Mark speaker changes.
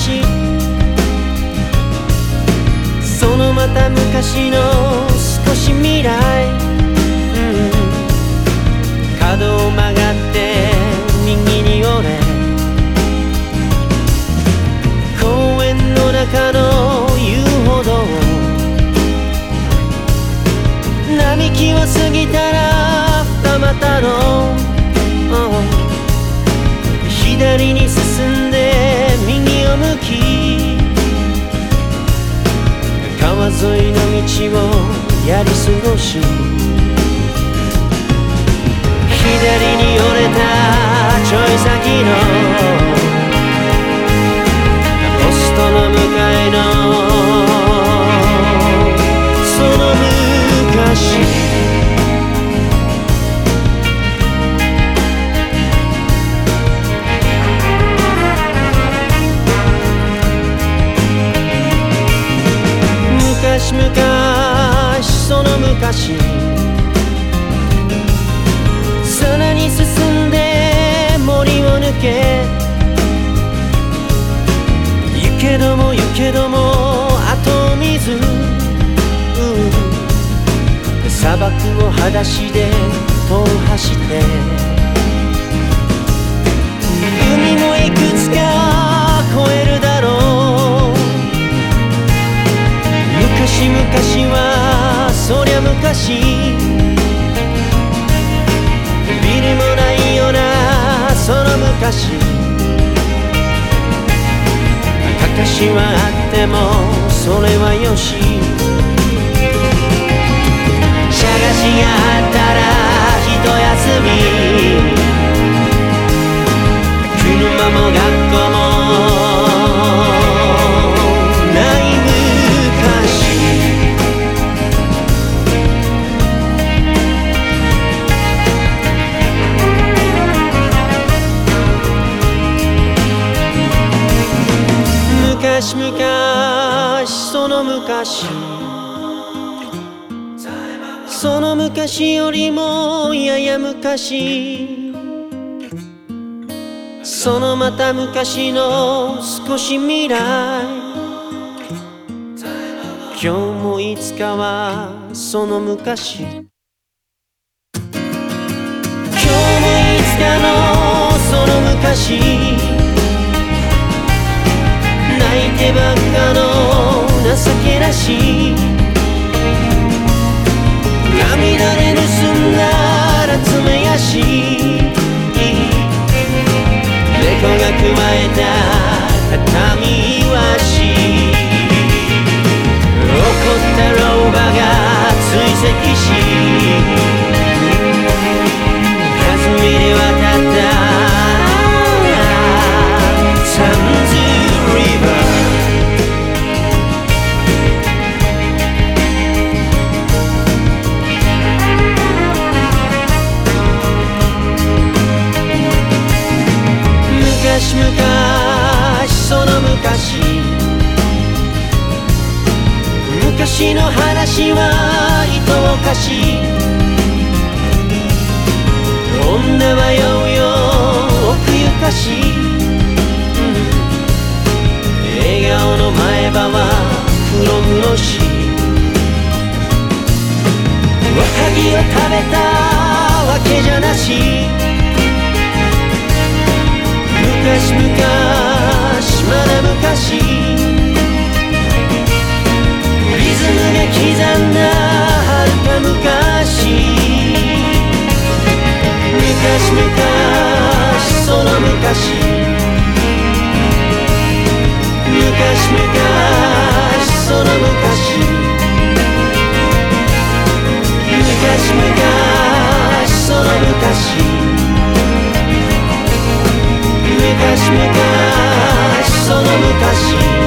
Speaker 1: 昔、そのまた昔の少し未来、角を曲がって右に折れ、公園の中の遊歩道、並木を過ぎたら二股の左に進んで右を向き、川沿いの道をやり過ごし、左に折れたちょい先のポストの向かいのその昔、昔々その昔、さらに進んで森を抜け、行けども行けども後を見ず、砂漠を裸足で踏破して、海もいくつか越えるだろう。昔々はそりゃ昔、ビルもないよなその昔、かかしはあってもそれはよし、しゃがしがあったら一休み、車も学校もない昔、昔々その昔、その昔よりもやや昔、そのまた昔の少し未来、今日もいつかはその昔、今日もいつかのその昔、泣いてばっかの情けなし、涙で盗んだら爪やし、猫がくわえた畳いわし、怒った老婆が追跡し、弾みで渡ったサンズリバー、昔々その昔、昔の話はいとおかしい、女はようよう奥ゆかしい、笑顔の前歯は黒々しい、若木を食べたわけじゃなし、昔々まだ昔、リズムが刻んだはるか昔、昔々その昔、昔々その昔、昔々その昔、昔々その昔。